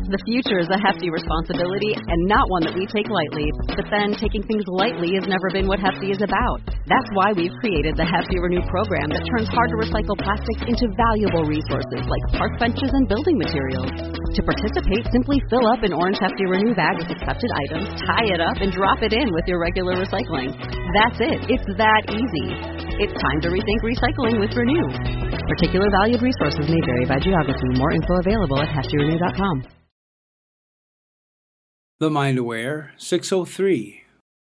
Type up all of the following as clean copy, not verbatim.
The future is a hefty responsibility and not one that we take lightly. But then taking things lightly has never been what Hefty is about. That's why we've created the Hefty Renew program that turns hard-to-recycle plastics into valuable resources like park benches and building materials. To participate, simply fill up an orange Hefty Renew bag with accepted items, tie it up, and drop it in with your regular recycling. That's it. It's that easy. It's time to rethink recycling with Renew. Particular valued resources may vary by geography. More info available at heftyrenew.com. The Mind Aware 603.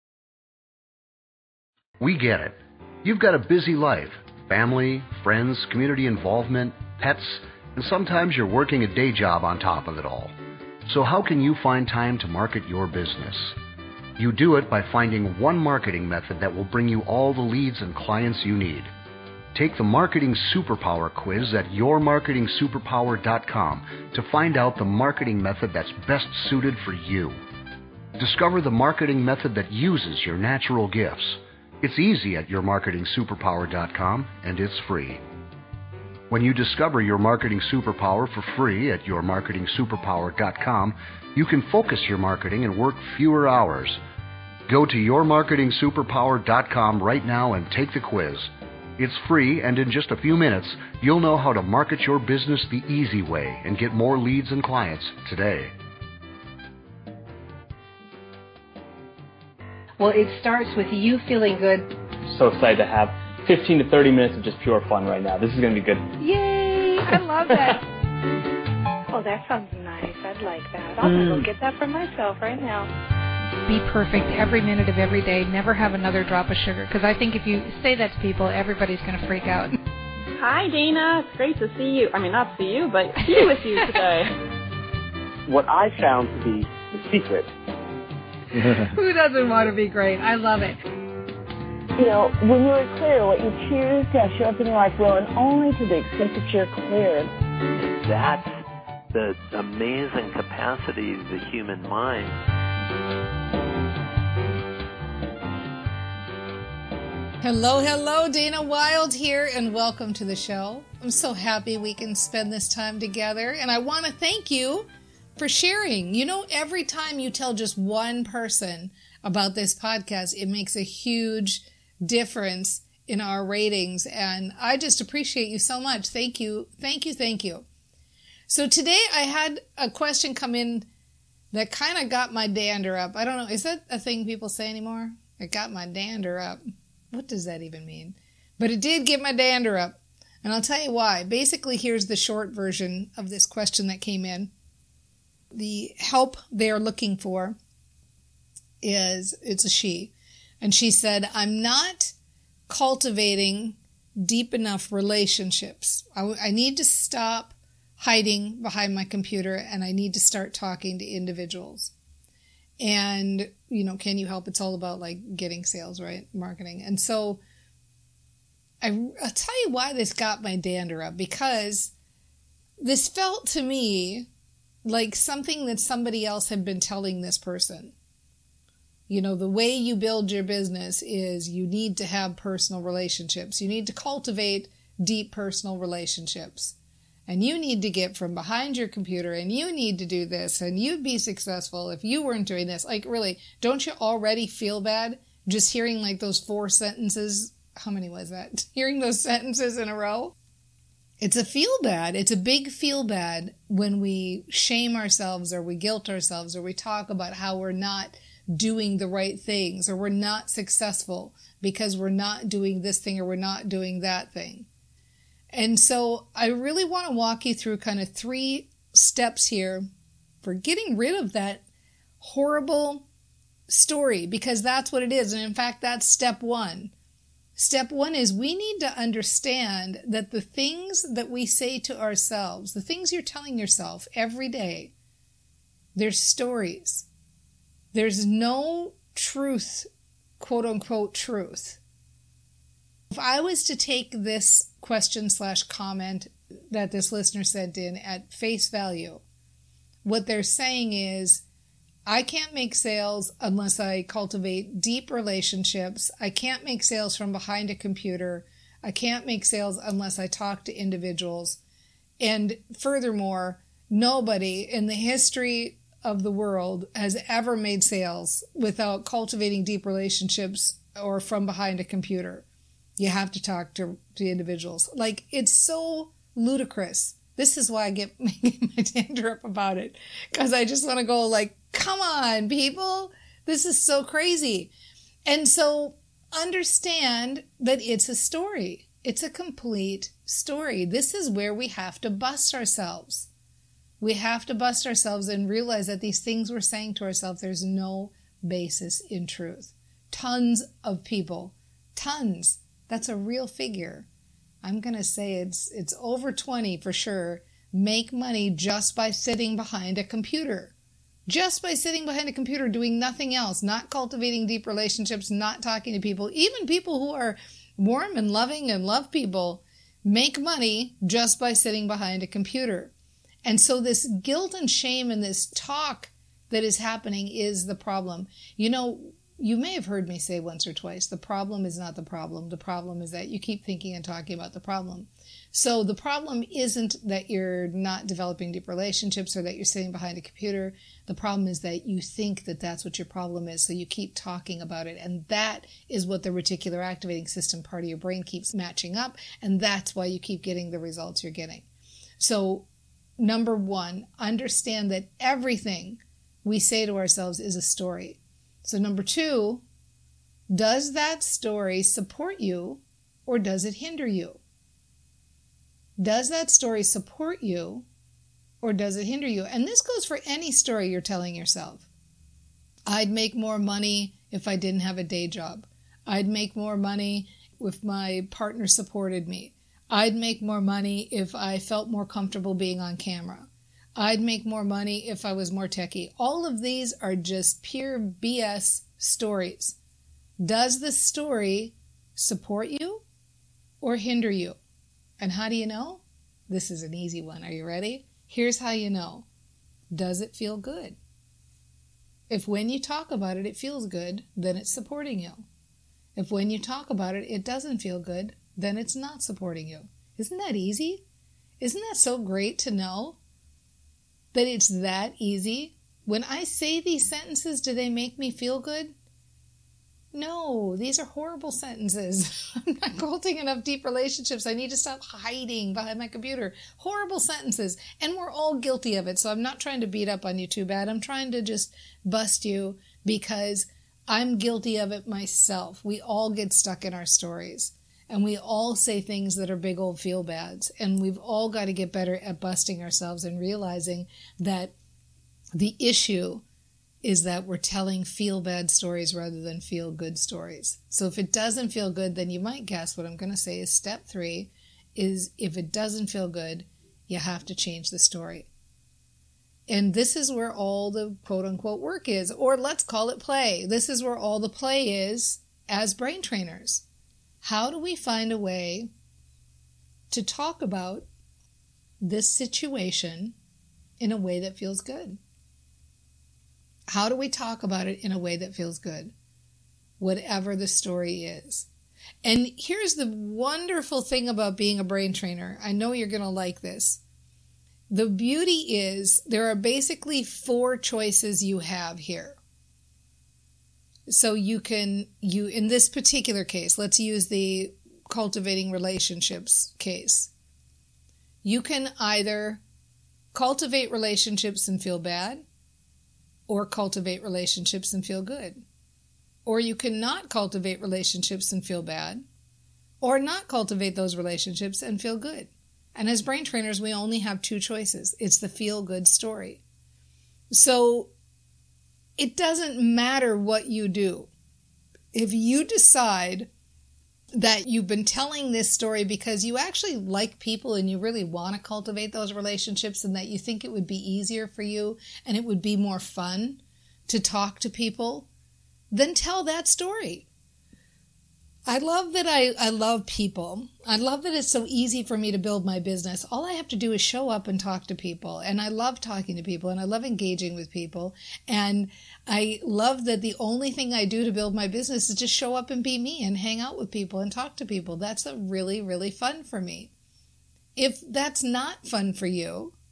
We get it. You've got a busy life. Family, friends, community involvement, pets, and sometimes you're working a day job on top of it all. So how can you find time to market your business? You do it by finding one marketing method that will bring you all the leads and clients you need. Take the Marketing Superpower quiz at yourmarketingsuperpower.com to find out the marketing method that's best suited for you. Discover the marketing method that uses your natural gifts. It's easy at yourmarketingsuperpower.com, and it's free. When you discover your marketing superpower for free at yourmarketingsuperpower.com, you can focus your marketing and work fewer hours. Go to yourmarketingsuperpower.com right now and take the quiz. It's free, and in just a few minutes, you'll know how to market your business the easy way and get more leads and clients today. Well, it starts with you feeling good. So excited to have 15 to 30 minutes of just pure fun right now. This is going to be good. Yay! I love that. Oh, that sounds nice. I'd like that. I'll go get that for myself right now. Be perfect every minute of every day. Never have another drop of sugar. Because I think if you say that to people, everybody's going to freak out. Hi, Dana. It's great to see you. I mean, not see you, but be with you today. What I found to be the secret. Who doesn't want to be great? I love it. You know, when you're clear, what you choose to have show up in your life will, and only to the extent that you're clear. That's the amazing capacity of the human mind. Hello, hello, Dana Wilde here, and welcome to the show. I'm so happy we can spend this time together, and I want to thank you for sharing. You know, every time you tell just one person about this podcast, it makes a huge difference in our ratings, and I just appreciate you so much. Thank you, thank you, thank you. So today I had a question come in that kind of got my dander up. I don't know, is that a thing people say anymore? It got my dander up. What does that even mean? But it did get my dander up, and I'll tell you why. Basically, here's the short version of this question that came in. The help they are looking for it's a she. And she said, I'm not cultivating deep enough relationships. I need to stop hiding behind my computer, and I need to start talking to individuals. And, you know, can you help? It's all about like getting sales, right? Marketing. And so I'll tell you why this got my dander up, because this felt to me like something that somebody else had been telling this person. You know, the way you build your business is you need to have personal relationships. You need to cultivate deep personal relationships. And you need to get from behind your computer, and you need to do this, and you'd be successful if you weren't doing this. Like, really, don't you already feel bad just hearing like those 4 sentences? How many was that? Hearing those sentences in a row? It's a feel bad. It's a big feel bad when we shame ourselves, or we guilt ourselves, or we talk about how we're not doing the right things, or we're not successful because we're not doing this thing or we're not doing that thing. And so I really want to walk you through kind of 3 steps here for getting rid of that horrible story, because that's what it is. And in fact, that's step 1. Step 1 is we need to understand that the things that we say to ourselves, the things you're telling yourself every day, they're stories. There's no truth, quote unquote truth. If I was to take this question/comment that this listener sent in at face value, what they're saying is, I can't make sales unless I cultivate deep relationships. I can't make sales from behind a computer. I can't make sales unless I talk to individuals. And furthermore, Nobody in the history of the world has ever made sales without cultivating deep relationships or from behind a computer. You have to talk to individuals. Like, it's so ludicrous. This is why I get making my dander up about it. Because I just want to go like, come on, people. This is so crazy. And so understand that it's a story. It's a complete story. This is where we have to bust ourselves. We have to bust ourselves and realize that these things we're saying to ourselves, there's no basis in truth. Tons of people, tons. That's a real figure. I'm going to say it's over 20 for sure, make money just by sitting behind a computer. Just by sitting behind a computer doing nothing else, not cultivating deep relationships, not talking to people. Even people who are warm and loving and love people make money just by sitting behind a computer. And so this guilt and shame and this talk that is happening is the problem. You know, you may have heard me say once or twice, the problem is not the problem. The problem is that you keep thinking and talking about the problem. So the problem isn't that you're not developing deep relationships or that you're sitting behind a computer. The problem is that you think that that's what your problem is, so you keep talking about it. And that is what the reticular activating system part of your brain keeps matching up, and that's why you keep getting the results you're getting. So, number one, understand that everything we say to ourselves is a story. So number two, does that story support you or does it hinder you? Does that story support you or does it hinder you? And this goes for any story you're telling yourself. I'd make more money if I didn't have a day job. I'd make more money if my partner supported me. I'd make more money if I felt more comfortable being on camera. I'd make more money if I was more techie. All of these are just pure BS stories. Does the story support you or hinder you? And how do you know? This is an easy one. Are you ready? Here's how you know. Does it feel good? If when you talk about it, it feels good, then it's supporting you. If when you talk about it, it doesn't feel good, then it's not supporting you. Isn't that easy? Isn't that so great to know? That it's that easy? When I say these sentences, do they make me feel good? No, these are horrible sentences. I'm not cultivating enough deep relationships. I need to stop hiding behind my computer. Horrible sentences. And we're all guilty of it. So I'm not trying to beat up on you too bad. I'm trying to just bust you because I'm guilty of it myself. We all get stuck in our stories. And we all say things that are big old feel-bads. And we've all got to get better at busting ourselves and realizing that the issue is that we're telling feel-bad stories rather than feel-good stories. So if it doesn't feel good, then you might guess what I'm going to say is step 3 is if it doesn't feel good, you have to change the story. And this is where all the quote-unquote work is, or let's call it play. This is where all the play is as brain trainers. How do we find a way to talk about this situation in a way that feels good? How do we talk about it in a way that feels good? Whatever the story is. And here's the wonderful thing about being a brain trainer. I know you're going to like this. The beauty is there are basically 4 choices you have here. So you in this particular case, let's use the cultivating relationships case. You can either cultivate relationships and feel bad, or cultivate relationships and feel good. Or you cannot cultivate relationships and feel bad, or not cultivate those relationships and feel good. And as brain trainers, we only have 2 choices. It's the feel-good story. So it doesn't matter what you do. If you decide that you've been telling this story because you actually like people and you really want to cultivate those relationships and that you think it would be easier for you and it would be more fun to talk to people, then tell that story. I love that I love people. I love that it's so easy for me to build my business. All I have to do is show up and talk to people. And I love talking to people and I love engaging with people. And I love that the only thing I do to build my business is just show up and be me and hang out with people and talk to people. That's really, really fun for me. If that's not fun for you,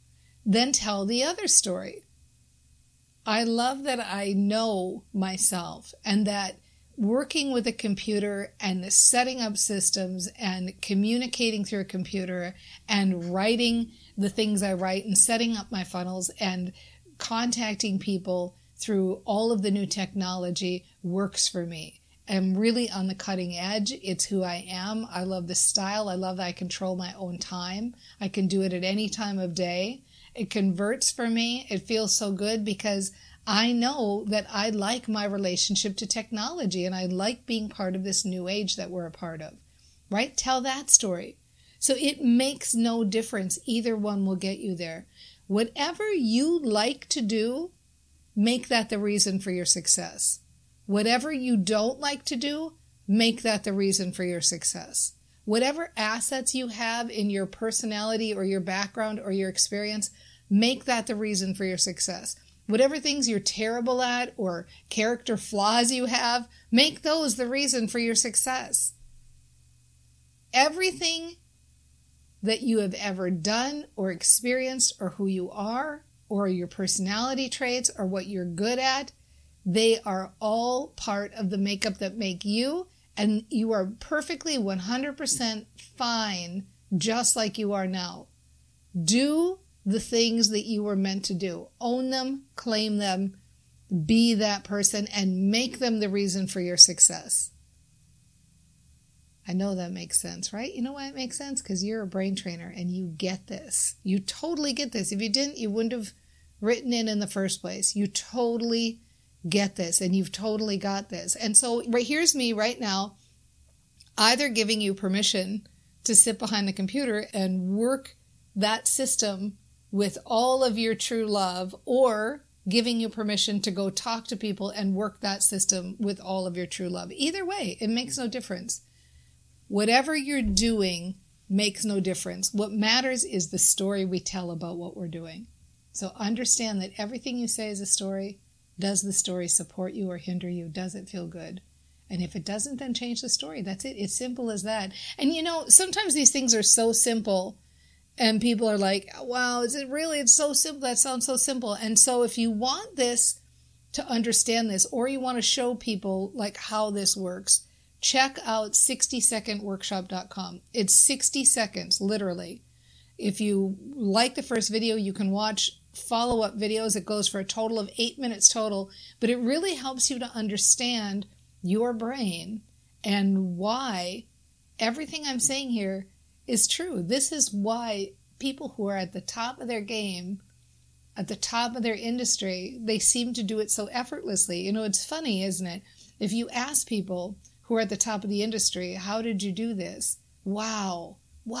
then tell the other story. I love that I know myself, and that working with a computer and setting up systems and communicating through a computer and writing the things I write and setting up my funnels and contacting people through all of the new technology works for me. I'm really on the cutting edge. It's who I am. I love the style. I love that I control my own time. I can do it at any time of day. It converts for me. It feels so good because I know that I like my relationship to technology and I like being part of this new age that we're a part of, right? Tell that story. So it makes no difference. Either one will get you there. Whatever you like to do, make that the reason for your success. Whatever you don't like to do, make that the reason for your success. Whatever assets you have in your personality or your background or your experience, make that the reason for your success. Whatever things you're terrible at or character flaws you have, make those the reason for your success. Everything that you have ever done or experienced or who you are or your personality traits or what you're good at, they are all part of the makeup that make you, and you are perfectly 100% fine just like you are now. Do the things that you were meant to do. Own them, claim them, be that person, and make them the reason for your success. I know that makes sense, right? You know why it makes sense? Because you're a brain trainer and you get this. You totally get this. If you didn't, you wouldn't have written it in the first place. You totally get this, and you've totally got this. And so here's me right now, either giving you permission to sit behind the computer and work that system with all of your true love, or giving you permission to go talk to people and work that system with all of your true love. Either way, it makes no difference. Whatever you're doing makes no difference. What matters is the story we tell about what we're doing. So understand that everything you say is a story. Does the story support you or hinder you? Does it feel good? And if it doesn't, then change the story. That's it. It's simple as that. And you know, sometimes these things are so simple and people are like, wow, is it really? It's so simple. That sounds so simple. And so if you want this to understand this, or you want to show people like how this works, check out 60secondworkshop.com. It's 60 seconds, literally. If you like the first video, you can watch follow-up videos. It goes for a total of 8 minutes total, but it really helps you to understand your brain and why everything I'm saying here is true. This is why people who are at the top of their game, at the top of their industry, they seem to do it so effortlessly. You know, it's funny, isn't it? If you ask people who are at the top of the industry, how did you do this? Wow,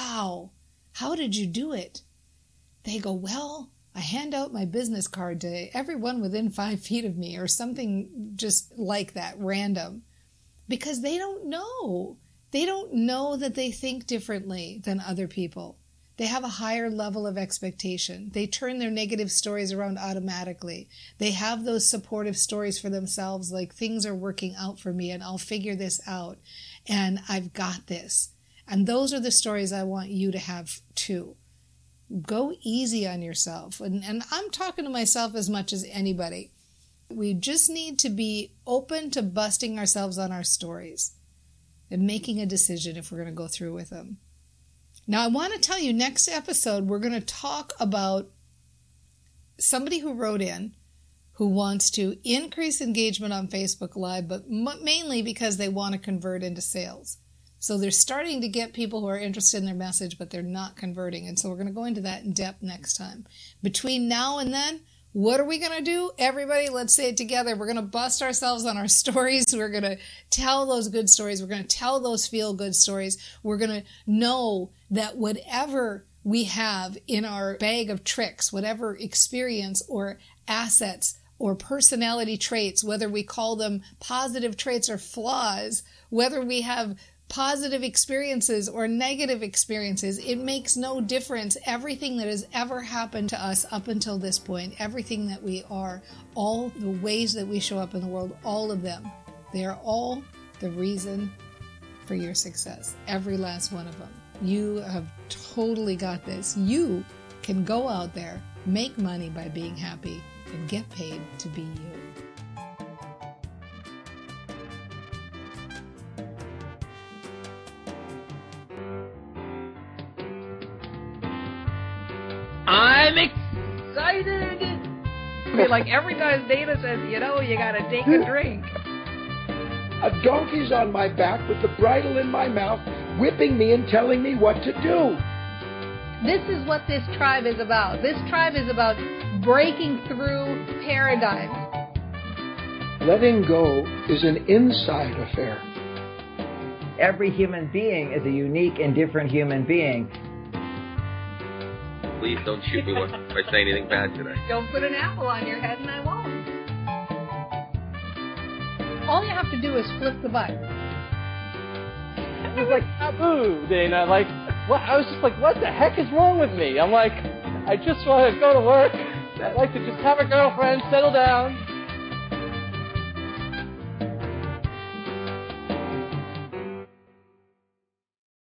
how did you do it? They go, well, I hand out my business card to everyone within 5 feet of me, or something just like that, random. Because they don't know. They don't know that they think differently than other people. They have a higher level of expectation. They turn their negative stories around automatically. They have those supportive stories for themselves, like things are working out for me and I'll figure this out and I've got this. And those are the stories I want you to have too. Go easy on yourself. And I'm talking to myself as much as anybody. We just need to be open to busting ourselves on our stories and making a decision if we're going to go through with them. Now, I want to tell you, next episode, we're going to talk about somebody who wrote in who wants to increase engagement on Facebook Live, but mainly because they want to convert into sales. So they're starting to get people who are interested in their message, but they're not converting. And so we're going to go into that in depth next time. Between now and then, what are we going to do? Everybody, let's say it together. We're going to bust ourselves on our stories. We're going to tell those good stories. We're going to tell those feel-good stories. We're going to know that whatever we have in our bag of tricks, whatever experience or assets or personality traits, whether we call them positive traits or flaws, whether we have positive experiences or negative experiences, it makes no difference. Everything that has ever happened to us up until this point, everything that we are, all the ways that we show up in the world, all of them, they are all the reason for your success. Every last one of them. You have totally got this. You can go out there, make money by being happy, and get paid to be you. I'm excited! I mean, like every time Dana says, you know, you gotta take a drink. A donkey's on my back with the bridle in my mouth, whipping me and telling me what to do. This is what this tribe is about. This tribe is about breaking through paradigms. Letting go is an inside affair. Every human being is a unique and different human being. Please don't shoot me by saying anything bad today. Don't put an apple on your head and I won't. All you have to do is flip the button. It was like taboo, Dana. Like, what? I was just like, what the heck is wrong with me? I'm like, I just want to go to work. I'd like to just have a girlfriend, settle down.